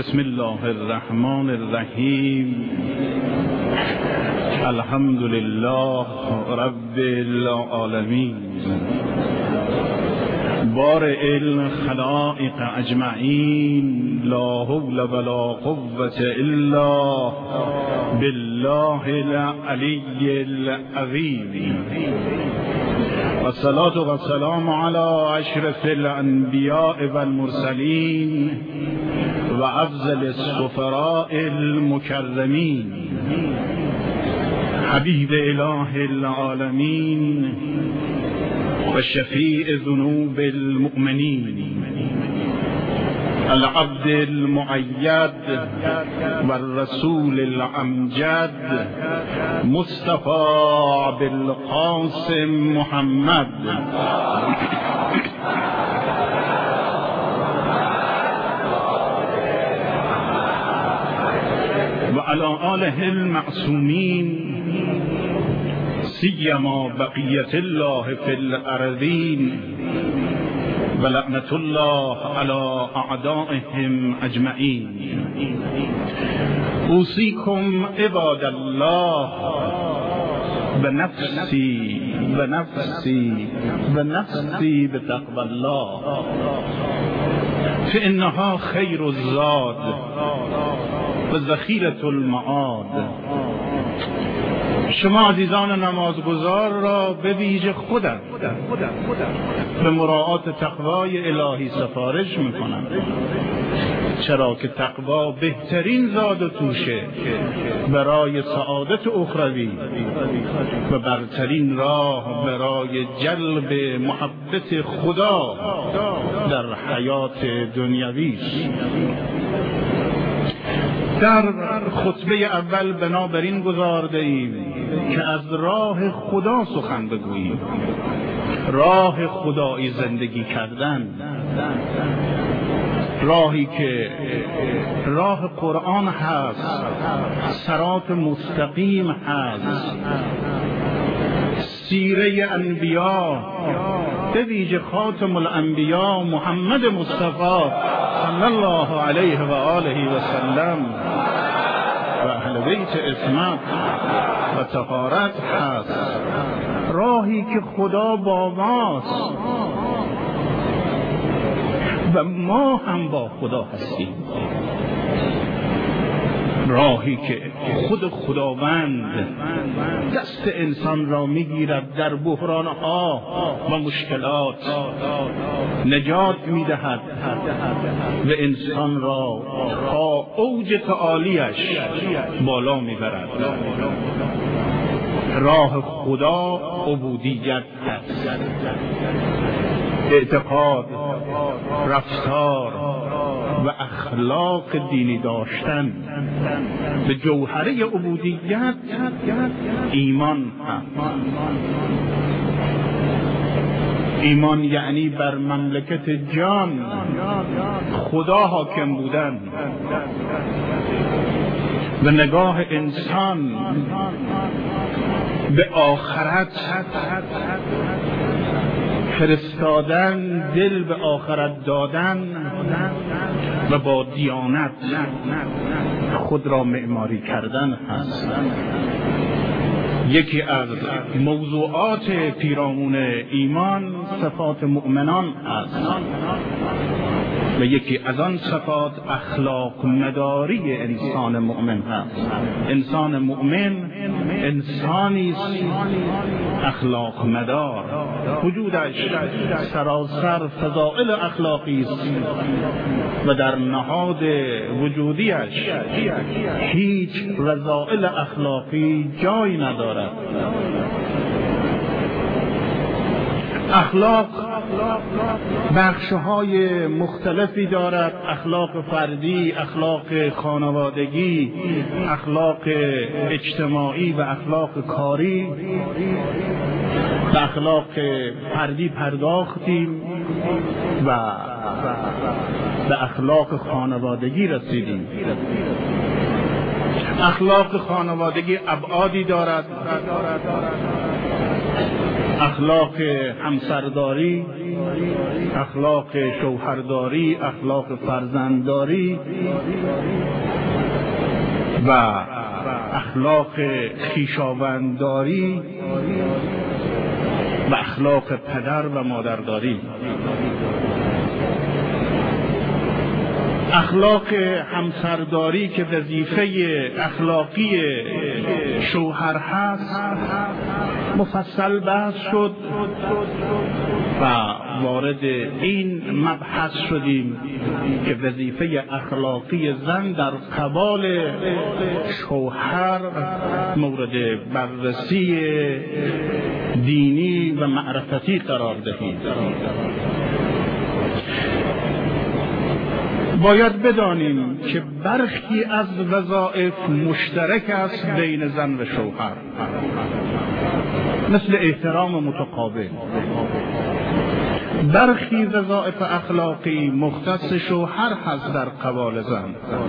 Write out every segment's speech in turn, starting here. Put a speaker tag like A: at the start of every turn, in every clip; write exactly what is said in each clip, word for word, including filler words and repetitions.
A: بسم الله الرحمن الرحیم. الحمد لله رب العالمین. بارئ الخلائق اجمعین. لا حول ولا قوة الا بالله العلی العظیم. والصلاة والسلام على اشرف الانبیاء والمرسلین و افضل السفراء المکرمین حبیب اله العالمین و شفیع ذنوب المؤمنین العبد المؤید والرسول الامجد مصطفى بالقاسم محمد و علی آله المعصومین سیما بقیت الله فی الارضین و لعنت الله علی اعدائهم اجمعین. اوصیکم عباد الله بنفسی بنفسی بنفسی بتقوى الله فانها خیر الزاد و ذخیرة المعاد. شما عزیزان نمازگزار را به ویژه خودم به مراعات تقوای الهی سفارش میکنم، چرا که تقوا بهترین زاد و توشه برای سعادت اخروی و برترین راه برای جلب محبت خدا در حیات دنیوی. در خطبه اول بنابراین گذارده ایم که از راه خدا سخن بگوییم، راه خدایی زندگی کردن، راهی که راه قرآن هست، صراط مستقیم هست، سیره انبیا به ویژه خاتم الانبیا محمد مصطفی صلی الله علیه و آله و سلم و اهل بیت عصمت و طهارت هست، راهی که خدا با ماست و ما هم با خدا هستیم، راهی که خود خداوند دست انسان را میگیرد در بحرانها و مشکلات، نجات میدهد و انسان را تا اوج تعالیش بالا میبرد. راه خدا عبودیت هست، اعتقاد، رفتار و اخلاق دینی داشتن. به جوهره عبودیت ایمان هست. ایمان یعنی بر مملکت جان خدا حاکم بودن و نگاه انسان به آخرت، فرستادن، دل به آخرت دادن و با دیانت خود را معماری کردن هست. یکی از موضوعات پیرامون ایمان صفات مؤمنان است و یکی از آن صفات اخلاق مداری انسان مؤمن هست. انسان مؤمن انسانی است اخلاق مدار، وجودش سراسر فضائل اخلاقی است و در نهاد وجودیش هیچ رذائل اخلاقی جای ندارد. اخلاق بخش‌های مختلفی دارد، اخلاق فردی، اخلاق خانوادگی، اخلاق اجتماعی و اخلاق کاری. به اخلاق فردی پرداختیم و به اخلاق خانوادگی رسیدیم. اخلاق خانوادگی ابعادی دارد اخلاق همسرداری، اخلاق شوهرداری، اخلاق فرزندداری و اخلاق خویشاوندداری و اخلاق پدر و مادرداری. اخلاق همسرداری که وظیفه اخلاقی شوهر هست مفصل بحث شد و وارد این مبحث شدیم که وظیفه اخلاقی زن در قبال شوهر مورد بررسی دینی و معرفتی قرار دهیم. باید بدانیم که برخی از وظایف مشترک است بین زن و شوهر، مثل احترام متقابل. برخی وظایف اخلاقی مختص شوهر هست در قبال زن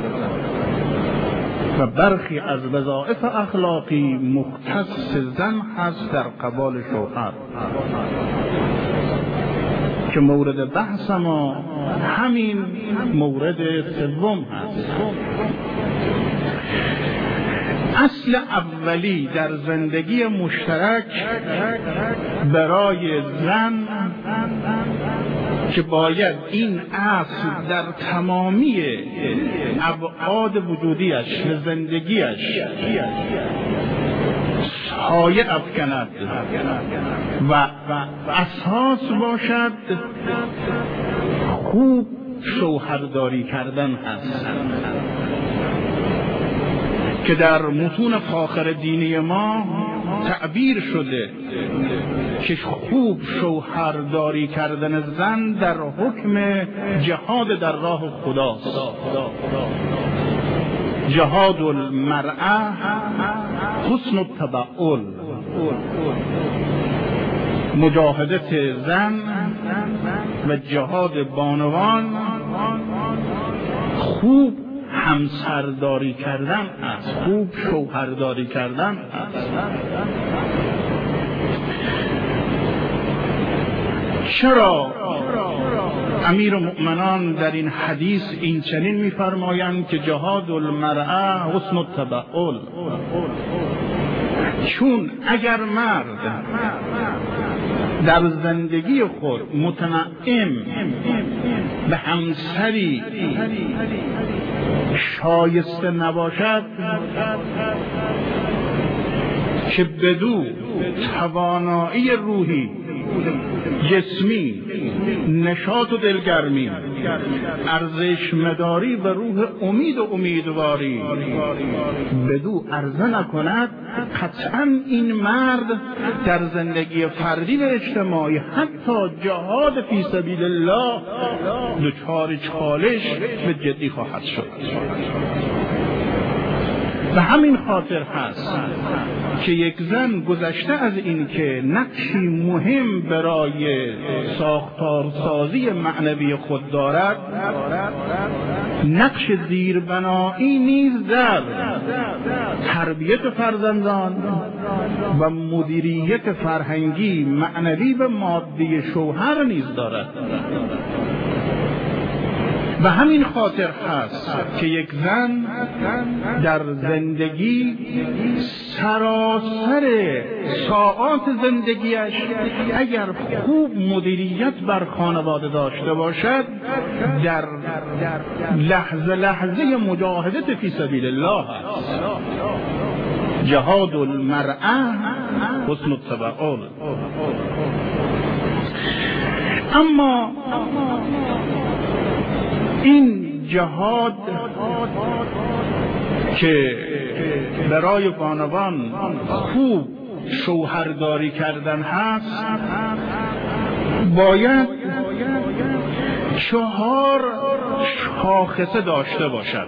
A: و برخی از وظایف اخلاقی مختص زن هست در قبال شوهر که مورد بحث ما همین مورد سوم هست. اصل اولی در زندگی مشترک برای زن که باید این اصل در تمامی ابعاد وجودیش و زندگیش سایه افکند و اساس باشد، خوب شوهرداری کردن هست که در متون فاخر دینی ما تعبیر شده که خوب شوهرداری کردن زن در حکم جهاد در راه خداست. جهاد المرأة حسن التبعل، مجاهدت زن و جهاد بانوان خوب همسرداری کردن است، خوب شوهرداری کردن است. چرا امیر المؤمنان در این حدیث این چنین می‌فرمایند که جهاد المرأة حسن التبعل؟ چون اگر مرد در زندگی خود متنعم به همسری شایسته نباشد که بدو توانایی روحی، جسمی، نشاط و دلگرمی، ارزش مداری و روح امید و امیدواری بدو عرضه نکند، قطعا این مرد در زندگی فردی و اجتماعی حتی جهاد فی سبیل الله دچار چالش به جدی خواهد شد. و همین خاطر هست که یک زن گذشته از این که نقشی مهم برای ساختارسازی معنوی خود دارد، نقش زیربنایی نیز در تربیت فرزندان و مدیریت فرهنگی، معنوی و مادی شوهر نیز دارد. و همین خاطر هست که یک زن در زندگی سراسر ساعات زندگیش اگر خوب مدیریت بر خانواده داشته باشد، در لحظه لحظه مجاهدت فی سبیل الله است. جهاد المرأة حسن التبعل. اما این جهاد که برای بانوان خوب شوهرداری کردن هست، باید چهار شاخصه داشته باشد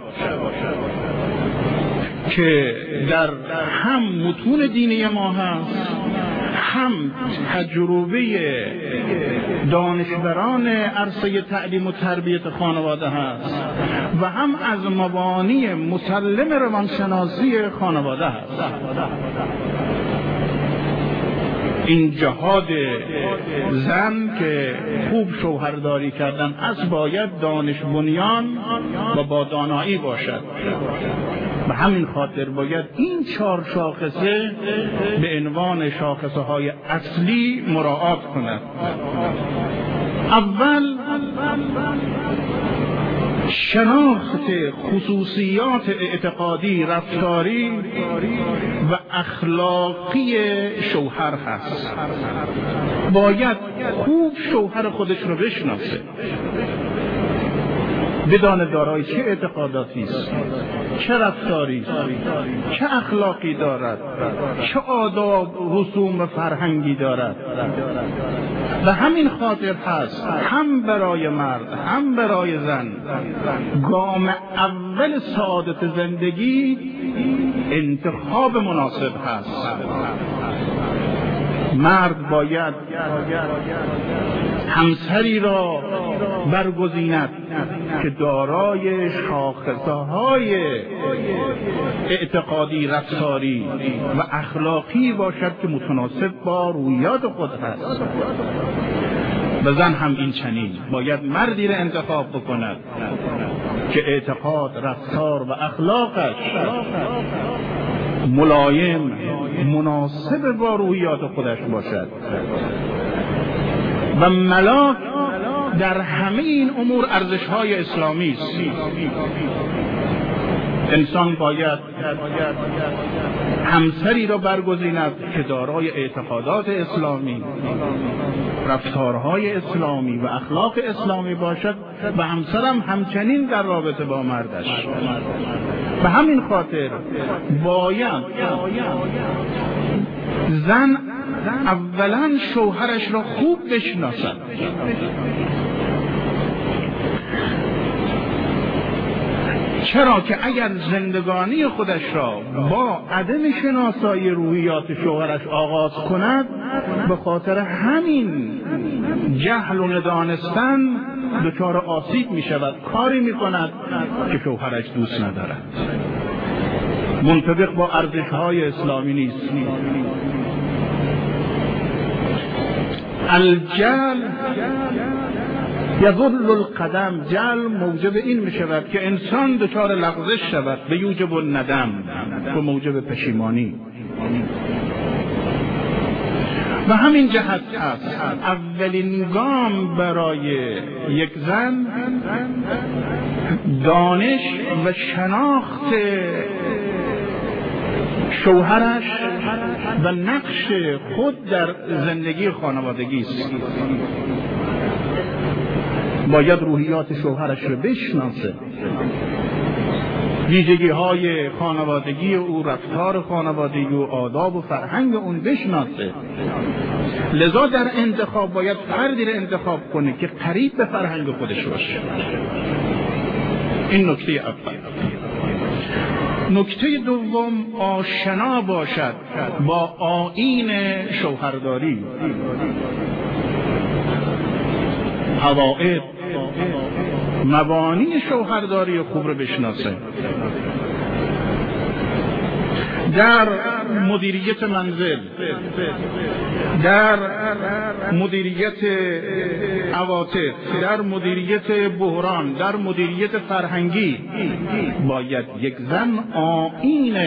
A: که در هم متون دینی ما هست، هم تجربه دانشوران عرصه تعلیم و تربیت خانواده هست و هم از مبانی مسلم روانشناسی خانواده هست. این جهاد زن که خوب شوهرداری کردن از باید دانش بنیان و با دانایی باشد. به همین خاطر باید این چهار شاخصه به عنوان شاخصه های اصلی مراعات کند. اول شناخت خصوصیات اعتقادی، رفتاری و اخلاقی شوهر هست. باید خوب شوهر خودش رو بشناسه، بدان دارای چه اعتقاداتی است، چه رفتاری است، چه اخلاقی دارد، چه آداب رسوم فرهنگی دارد. و همین خاطر هست هم برای مرد هم برای زن گام اول سعادت زندگی انتخاب مناسب هست. مرد باید همسری را برگزیند که دارای شاخصه‌های اعتقادی، رفتاری و اخلاقی باشد که متناسب با رویات خود هست. و زن هم این چنین باید مردی را انتخاب بکند که اعتقاد، رفتار و اخلاقش ملایم، مناسب با روحیات خودش باشد. و ملاک در همه این امور ارزش‌های اسلامی است. انسان باید همسری را برگزیند که دارای اعتقادات اسلامی، رفتارهای اسلامی و اخلاق اسلامی باشد و همسرم همچنین در رابطه با مردش. به همین خاطر باید زن اولا شوهرش را خوب بشناسد. چرا که اگر زندگانی خودش را با عدم شناسایی روحیات شوهرش آغاز کند، به خاطر همین جهل و ندانستن دچار آسیب می شود، کاری می کند که شوهرش دوست ندارد، منطبق با ارزش‌های اسلامی نیست. الجهل یذل القدم، جهل موجب این می شود که انسان دچار لغزش شود، به یوجب الندم، به موجب پشیمانی. و همین جهت است اولین گام برای یک زن دانش و شناخت شوهرش و نقش خود در زندگی خانوادگی است. باید روحیات شوهرش رو بشناسه، ویژگی های خانوادگی او، رفتار خانوادگی و آداب و فرهنگ اون بشناسه. لذا در انتخاب باید فردی رو انتخاب کنه که قریب به فرهنگ خودش باشه. این نکته اول. نکته دوم، آشنا باشد با آیین شوهرداری، قواعد، مبانی شوهرداری خوب رو بشناسه. در مدیریت منزل، در مدیریت عواطف، در مدیریت بحران، در مدیریت فرهنگی باید یک زن آیین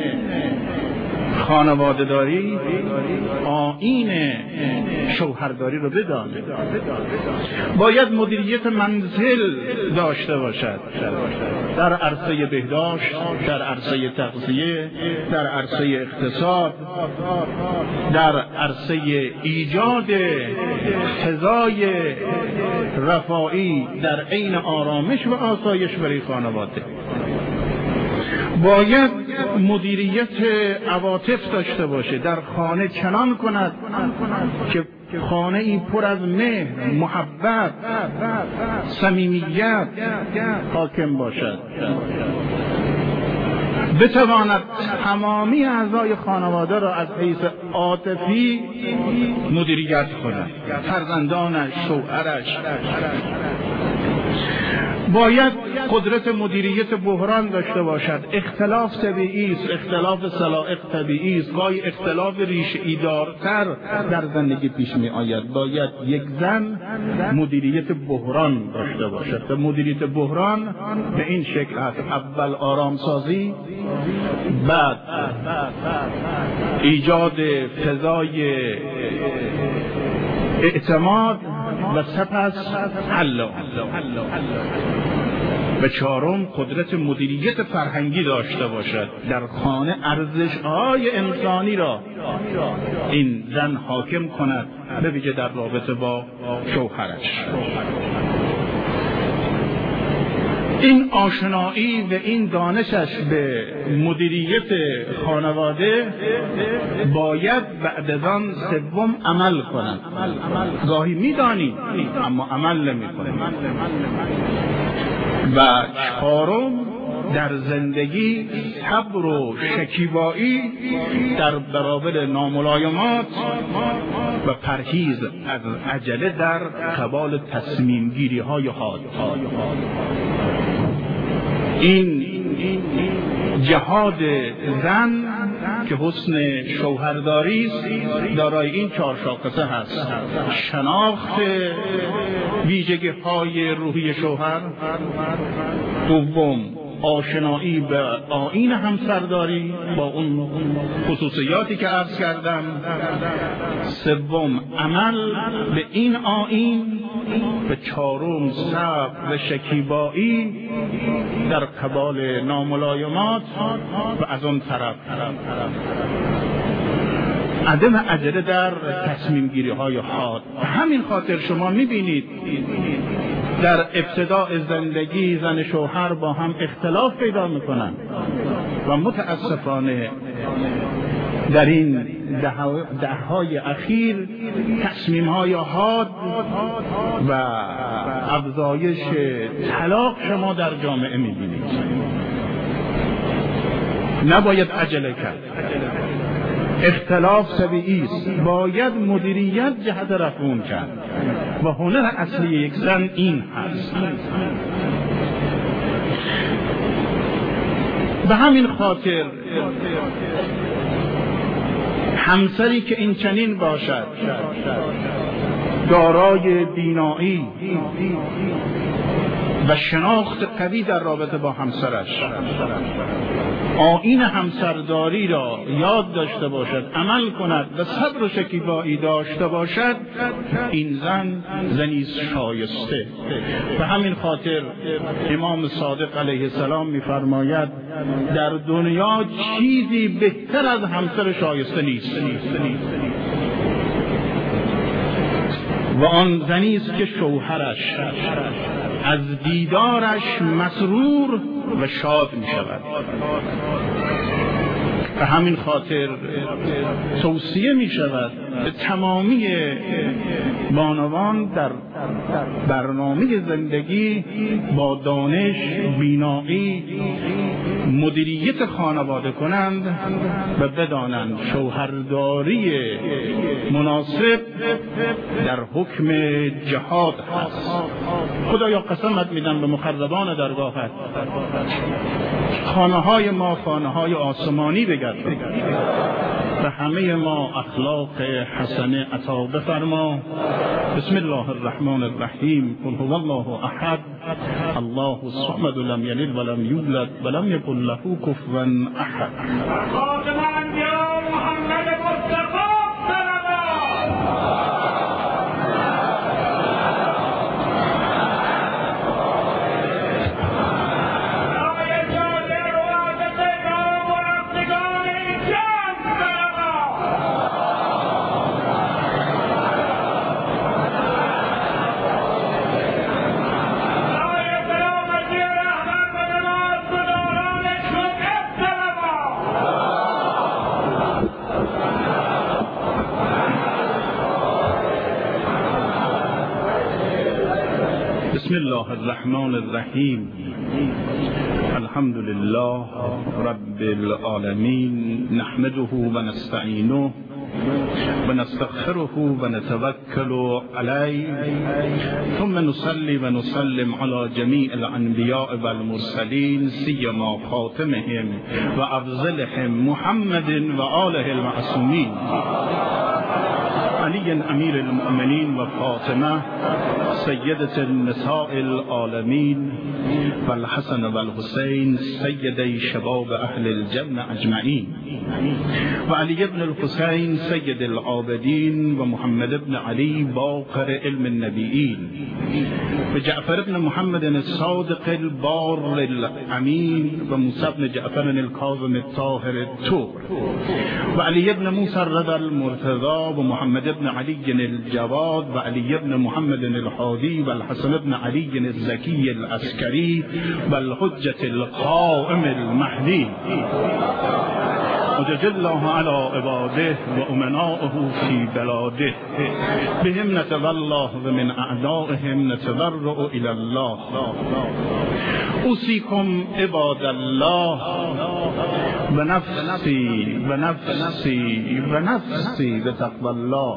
A: خانواده داری، آیین شوهرداری رو بدانه. باید مدیریت منزل داشته باشد، در عرصه بهداشت، در عرصه تغذیه، در عرصه اقتصاد، در عرصه ایجاد فضای رفاهی در عین آرامش و آسایش برای خانواده. باید مدیریت عواطف داشته باشه، در خانه چنان کند که خانه ای پر از مهر، محبت، صمیمیت حاکم باشد، بتواند تمامی اعضای خانواده را از حیث عاطفی مدیریت کند، فرزندانش، شوهرش. باید قدرت مدیریت بحران داشته باشد. اختلاف طبیعی است، اختلاف سلائق طبیعی است، گاهی اختلاف ریشه‌ای دارتر در زندگی پیش می آید. باید یک زن مدیریت بحران داشته باشد. و مدیریت بحران به این شکل است: اول آرامسازی، بعد ایجاد فضای اعتماد و سپس حل و چهارم قدرت مدیریت فرهنگی داشته باشد. در خانه ارزش‌های انسانی را این زن حاکم کند، به ویژه در رابطه با شوهرش. این آشنایی و این دانشش به مدیریت خانواده باید بعد از آن سوم عمل کند. گاهی می‌دانیم اما عمل نمی‌کنیم. و چهارم در زندگی صبر و شکیبایی در برابر ناملایمات و پرهیز از عجله در قبال تصمیم گیری های حاد. این جهاد زن که حسن شوهرداری است دارای این چهار شاخصه هست: شناخت ویژگی های روحی شوهر، دوم آشنایی به آیین همسرداری با اون خصوصیاتی که عرض کردم، سوم عمل به این آیین، و چهارم صبر و شکیبایی در قبال ناملایمات و از اون طرف عدم عجله در تصمیم گیری های حاد. همین خاطر شما میبینید در ابتداء زندگی زن شوهر با هم اختلاف پیدا میکنن و متاسفانه در این دههای اخیر تصمیم های حاد و افزایش طلاق شما در جامعه میبینید. نباید عجله کرد. اختلاف طبیعی است، باید مدیریت جهت رفعون کرد و هنر اصلی یک زن این هست. به همین خاطر همسری که این چنین باشد، دارای بینایی و شناخت قوی در رابطه با همسرش، آیین همسرداری را یاد داشته باشد، عمل کند و صبر و شکیبایی داشته باشد، این زن زنی شایسته. به همین خاطر امام صادق علیه السلام می‌فرماید در دنیا چیزی بهتر از همسر شایسته نیست و آن زنی است که شوهرش از دیدارش مسرور و شاد می شود. به همین خاطر توصیه می شود به تمامی بانوان در برنامه زندگی با دانش، بینایی، مدیریت خانواده کنند و بدانند شوهرداری مناسب در حکم جهاد هست. خدایا قسمت میدم به مخربان درگاهت، خانه های ما خانه های آسمانی بگردد و همه ما اخلاق حسنه عطا بفرما. بسم الله الرحمن الرحیم. قل هو الله احد الله الصمد لم یلد ولم یولد ولم یکن له کفوا احد. خاتم انبیا محمد مصطفی بسم الله الرحمن الرحیم. الحمد لله رب العالمین، نحمده و نستعینه ونستغفره ونتوكل عليه ثم نصلي ونسلم على جميع الأنبياء والمرسلين سيما خاتمهم وأفضلهم محمد وآله المعصومين علي أمير المؤمنين وفاطمة سيدة النساء العالمين والحسن والحسين سيدي شباب أهل الجنة أجمعين وعلي بن الحسين سيد العابدين ومحمد بن علي باقر علم النبيين وجعفر بن محمد الصادق البار الأمين وموسى بن جعفر الكاظم الطاهر الطور وعلي بن موسى الرضا المرتضى ومحمد بن علي الجواد وعلي بن محمد الحادي والحسن بن علي الزكي العسكري والحجة القائم المهدي وجزل الله على عباده وأمنائه في بلاده بهم نتولى ومن أعدائهم نتبرأ إلى الله أوصيكم عباد الله بنفسي بنفسي بنفسي بتقوى الله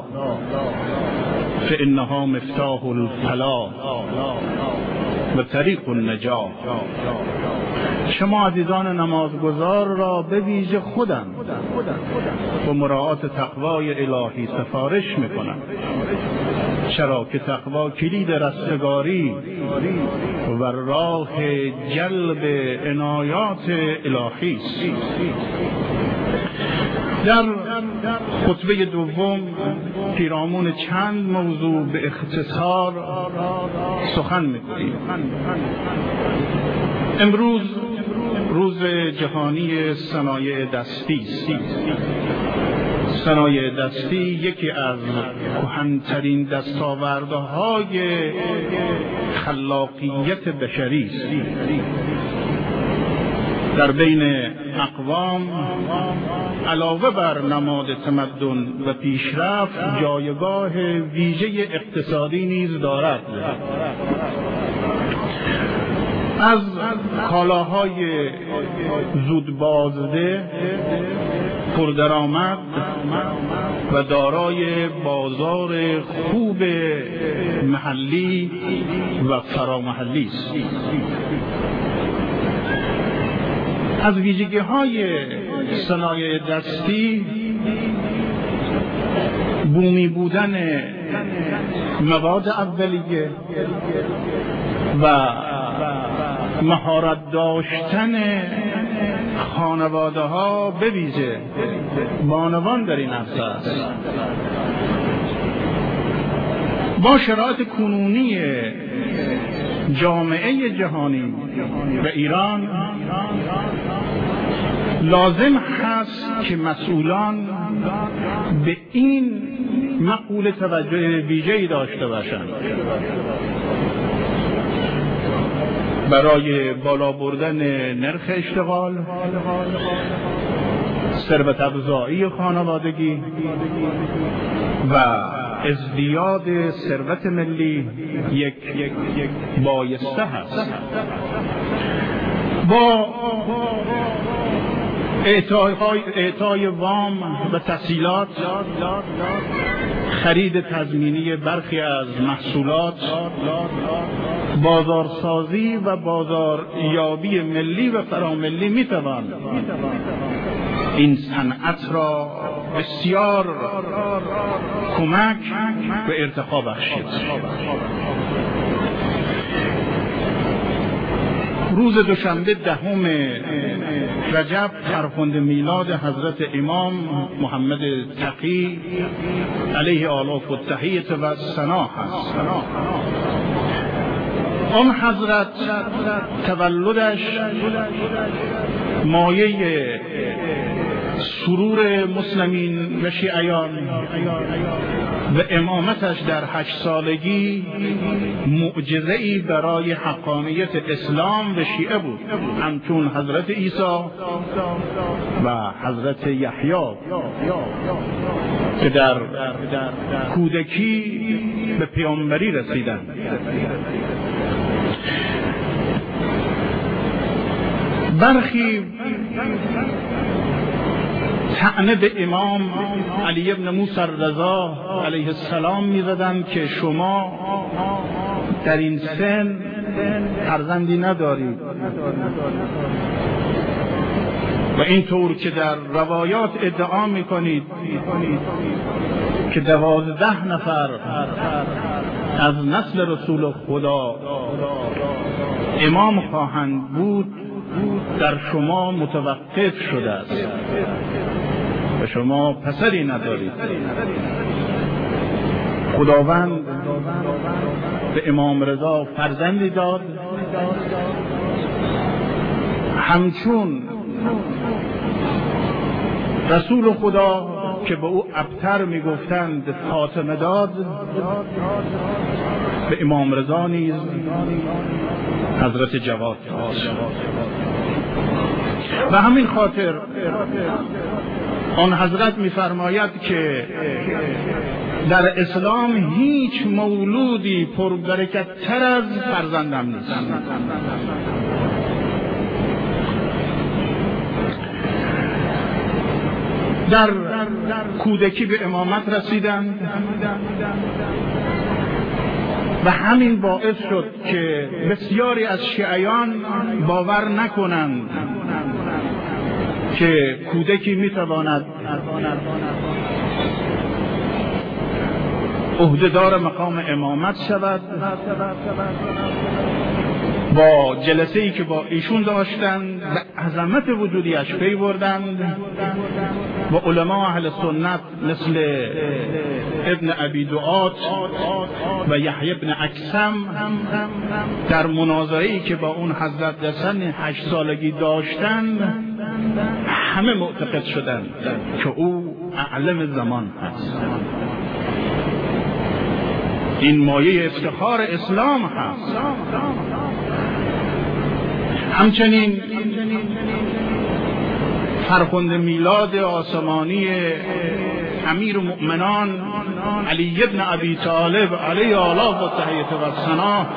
A: فإنها مفتاح الفلاح و طریق النجاة. شما عزیزان نمازگزار را به ویژه خودم و مراعات تقوای الهی سفارش میکنم، چرا که تقوا کلید رستگاری و راه جلب عنایات الهی است. در خطبه دوم پیرامون چند موضوع به اختصار سخن می‌گوییم. امروز روز جهانی صنایع دستی است. صنایع دستی یکی از کهن‌ترین دستاوردهای خلاقیت بشری است. در بین اقوام علاوه بر نماد تمدن و پیشرفت جایگاه ویژه اقتصادی نیز دارد. از کالاهای زود بازده، پردرآمد و دارای بازار خوب محلی و فرامحلی است. از ویژگی‌های صنایع دستی بومی بودن مواد اولیه و مهارت داشتن خانواده ها به ویژه بانوان در این عرصه است. با شرایط کنونی جامعه جهانی و ایران لازم هست که مسئولان به این مقوله توجه ویژه‌ای داشته باشند. برای بالا بردن نرخ اشتغال، ثروت افزایی خانوادگی و ازدیاد ثروت ملی یک بایسته هست. با اعطای وام و تسهیلات، خرید تضمینی برخی از محصولات، بازارسازی و بازاریابی ملی و فراملی میتوان این صنعت را بسیار کمک و ارتقا بخشید. روز دوشنبه دهم رجب فرخنده میلاد حضرت امام محمد تقی علیه آلاف التحیة و ثنا هست. آن حضرت تولدش مایه سرور مسلمین و شیعیان و امامتش در هشت سالگی معجزه‌ای برای حقانیت اسلام و شیعه بود، همچون حضرت عیسی و حضرت یحیی که در کودکی به پیامبری رسیدند. برخی طعنه به امام علی ابن موسی رضا علیه السلام می‌زدند که شما در این سن فرزندی ندارید و اینطور که در روایات ادعا می‌کنید که دوازده نفر از نسل رسول خدا امام خواهند بود، در شما متوقف شده است و شما پسری ندارید. خداوند به امام رضا فرزندی داد، همچون رسول خدا که به او ابتر میگفتند فاطمه داد، به امام رضا نیز حضرت جواد داد. و همین خاطر آن حضرت میفرماید که در اسلام هیچ مولودی پربرکت تر از فرزندم نیست. در کودکی به امامت رسیدند و همین باعث شد که بسیاری از شیعیان باور نکنند که کودکی میتواند عهدهدار مقام امامت شود. با جلسه ای که با ایشون داشتند به عظمت وجودیش پی بردند و علما اهل سنت مثل ابن ابی دعات و یحیی ابن اکثم در مناظره ای که با اون حضرت در سن هشت سالگی داشتند همه معتقد شدند که او اعلم زمان هست. این مایه افتخار اسلام هست. همچنین فرخنده میلاد آسمانی امیر المؤمنان علی ابن ابی طالب علیه آلاف و تحیت و ثنا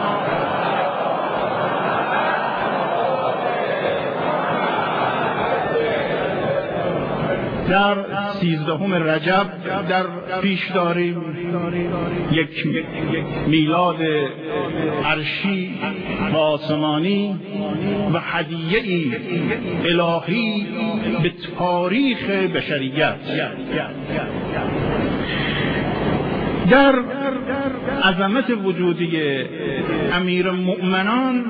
A: در سیزدهم رجب در پیش داریم، یک میلاد عرشی و آسمانی و هدیه‌ای الهی به تاریخ بشریت. در عظمت وجودی امیر المؤمنان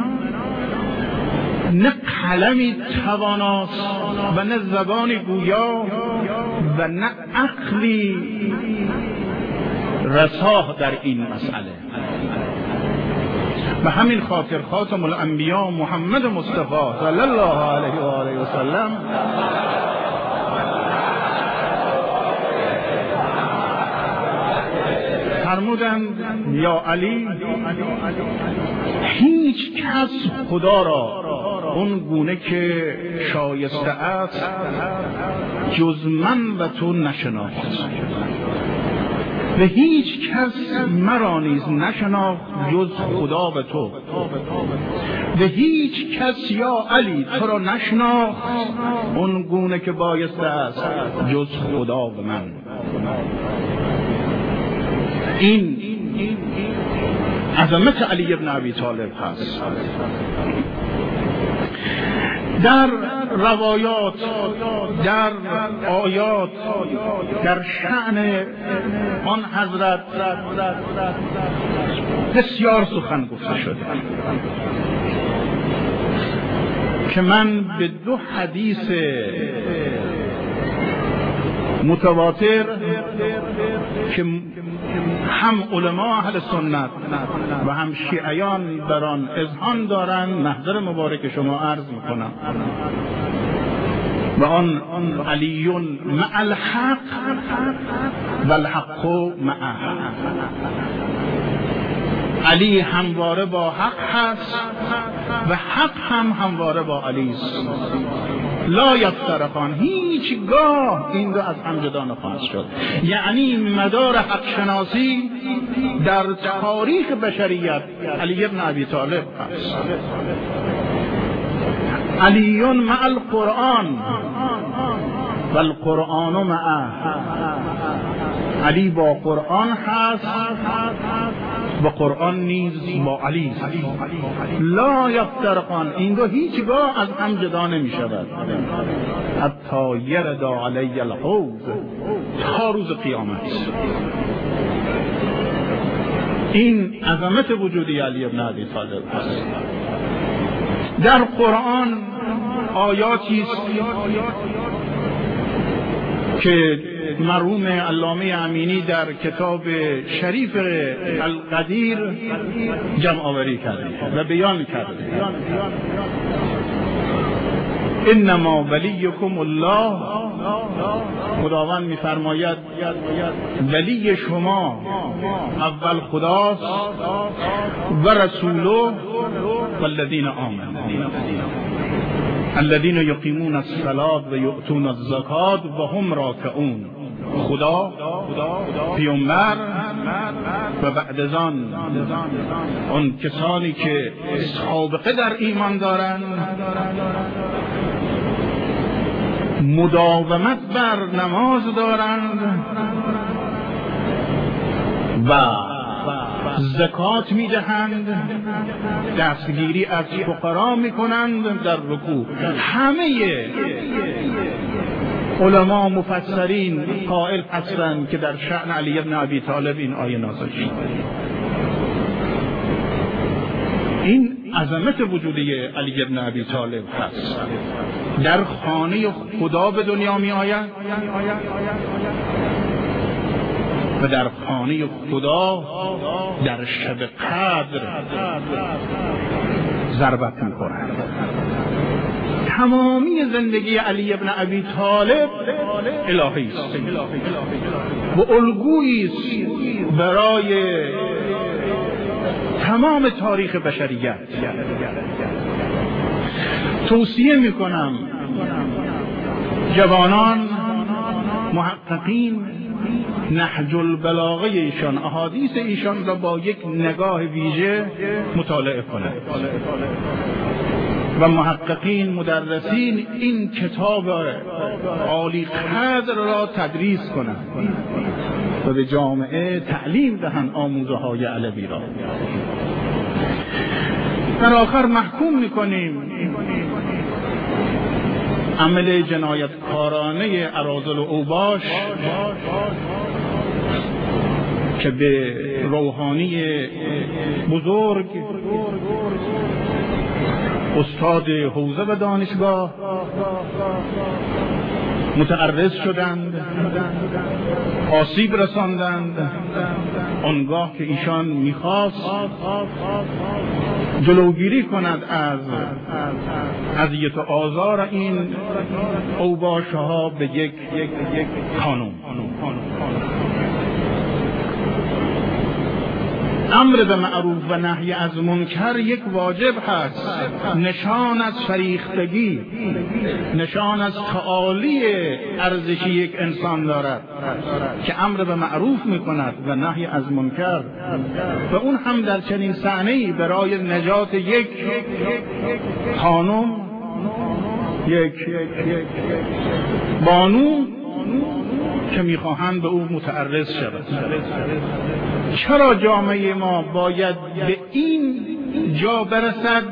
A: نه قلمی تواناست و نه زبانی گویا و نه عقلی رساه در این مسئله. و همین خاطر خاتم الانبیا محمد مصطفی صلی الله علیه و آله و سلم فرمودند یا علی، هیچ کس خدا را اون گونه که شایسته است جز من و تو نشناخت و هیچ کس مرا نیز نشناخت جز خدا و تو و هیچ کس یا علی تو را نشناخت اون گونه که بایسته است جز خدا و من. این عظمت علی ابن ابی طالب هست. در روایات، در آیات، در شأن آن حضرت بسیار سخن گفته شده که من به دو حدیث متواتر که هم علما اهل سنت و هم شیعیان در آن اذعان دارند محضر مبارک شما عرض میکنم. و آن علی مع الحق و الحق معه. علی همواره با حق هست و حق هم همواره با علی است. لا یفترقان، هیچگاه این دو از هم جدا نخواهند شد. یعنی مدار حق شناسی در تاریخ بشریت علی ابن ابی طالب هست. علی مع القرآن و القرآن معه، علی با قرآن هست و قرآن نیز با علی. لا یفترقان، این دو هیچگاه از هم جدا نمی شود. حتی یرد علی الحوض، تا روز قیامت. این عظمت وجودی علی ابن ابی طالب است. در قرآن آیاتی است که مرحوم علامه امینی در کتاب شریف القدیر جمع آوری کرده و بیان کرده. انما ولیکم الله، خداوند می‌فرماید ولی شما اول خداست و رسوله والذین آمنوا الذین یقیمون الصلاة و یؤتون الزکاة و هم راکعون. خدا، پیامبر و بعد از آن اون کسانی که سابقه در ایمان دارند، مداومت بر نماز دارند و زکات میدهند، دستگیری از فقرا میکنند در رکوع. همه علما مفسرین قائل هستند که در شأن علی ابن ابی طالب این آیه نازل شد. این عظمت وجودی علی ابن ابی طالب هست. در خانه خدا به دنیا می آید و در خانه خدا در شب قدر ضربت می خورد. تمامی زندگی علی ابن ابی طالب الهی است و الگویی است برای تمام تاریخ بشریت. توصیه می کنم جوانان محققین نهج البلاغه ایشان، احادیث ایشان را با یک نگاه ویژه مطالعه کنند و محققین مدرسین این کتاب عالی قدر را تدریس کنند و به جامعه تعلیم دهند آموزه های علوی را. در آخر محکوم میکنیم عمل جنایتکارانه اراذل و اوباش که به روحانی بزرگ استاد حوزه و دانشگاه متعرض شدند، آسیب رساندند، آنگاه که ایشان میخواست جلوگیری کند از اذیت و آزار این اوباشها به یک قانون. امر به معروف و نهی از منکر یک واجب هست، نشان از فریختگی، نشان از تعالی ارزشی یک انسان دارد که امر به معروف میکند و نهی از منکر، و اون هم در چنین صحنه‌ای برای نجات یک خانم، یک بانو که میخواهند به او متعرض شود. چرا جامعه ما باید به این جا برسد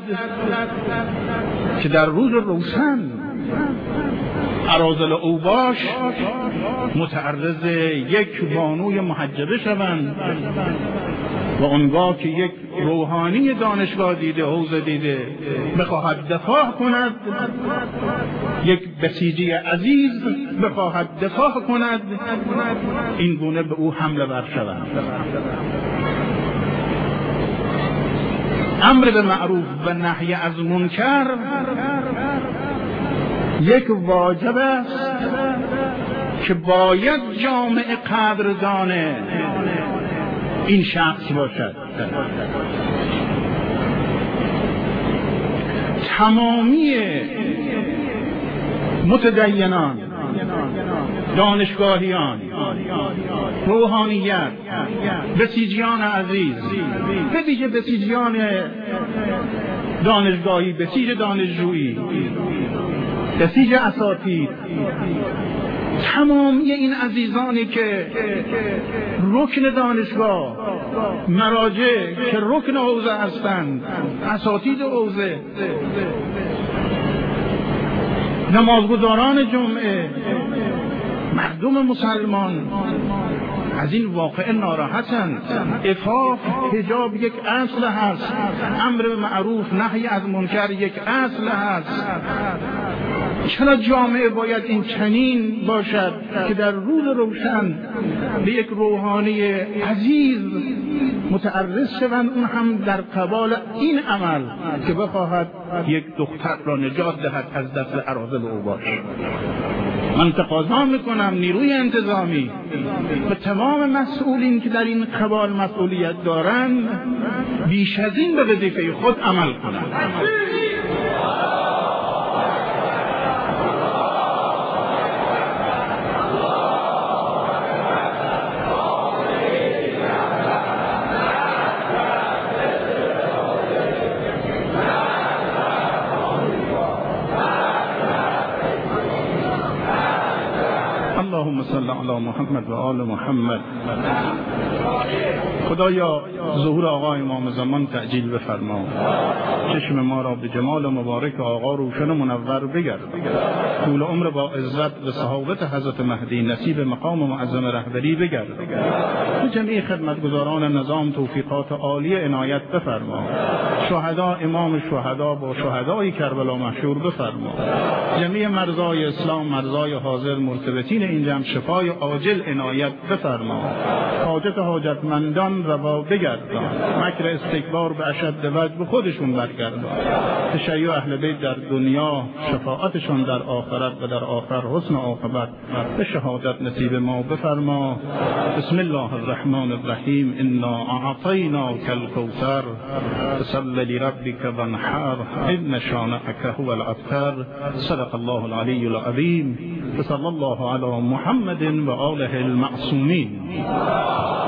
A: که در روز روشن اراذل اوباش متعرض یک بانوی محجبه شوند و آنگاه که یک روحانی دانشگاه دیده، حوزه دیده، بخواهد دفاع کند، یک بسیجی عزیز بخواهد دفاع کند، این گونه به او حمله ور شوند. امر به معروف و نهی از منکر یک واجب است که باید جامعه قدردان این شخص باشد. تمامی متدینان، دانشگاهیان، روحانیت، بسیجیان عزیز، به ویژه بسیجیان دانشگاهی، بسیج دانشجویی، بسیج اساتید، تمامی این عزیزانی که رکن دانشگاه، مراجع که رکن حوزه هستند، اساتید حوزه، نمازگزاران جمعه، مردم مسلمان از این واقعه ناراحتند. عفاف، حجاب یک اصل هست، امر به معروف نهی از منکر یک اصل هست. چرا جامعه باید این چنین باشد که در روز روشن به یک روحانی عزیز متعرض شوند، اون هم در قبال این عمل که بخواهد یک دختر را نجات دهد از دست اراذل و اوباش. من تقاضا میکنم نیروی انتظامی و تمام مسئولین که در این قبال مسئولیت دارند بیش از این به وظیفه خود عمل کنند. اللهم صل علی محمد و آل محمد. خدایا ظهور آقا امام زمان تعجیل بفرما، چشم ما را به جمال مبارک آقا روشن و منور بگرد، طول عمر با عزت و صحابت حضرت مهدی نصیب مقام معظم رهبری بگرد، به جمعی خدمتگزاران نظام توفیقات عالی عنایت بفرما، شهدا امام شهدا با شهدای کربلا محشور بفرما، جمعی مرزای اسلام مرزای حاضر مرتبطین این جمع شفای عاجل عنایت بفرما، حاجت حاجتمندان روا بگردان، مکر استکبار به اشد وجه به خودشون برگردان، تشیع اهل بیت در دنیا، شفاعتشان در آخرت و در آخر حسن عاقبت به شهادت نصیب ما بفرما. بسم الله الرحمن الرحیم. انا اعطیناک الکوثر فصل لربک وانحر ان شانئک هو الابتر. صدق الله العلی العظیم. صلی الله علی محمد و آله المعصومین.